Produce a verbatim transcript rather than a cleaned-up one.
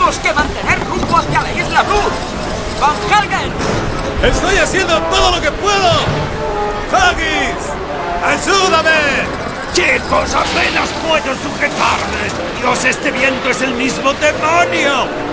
Tenemos que mantener rumbo hacia la isla Blue. ¡Van Helgen! ¡Estoy haciendo todo lo que puedo! ¡Haggis! ¡Ayúdame! Chicos, apenas puedo sujetarme. Dios, este viento es el mismo demonio.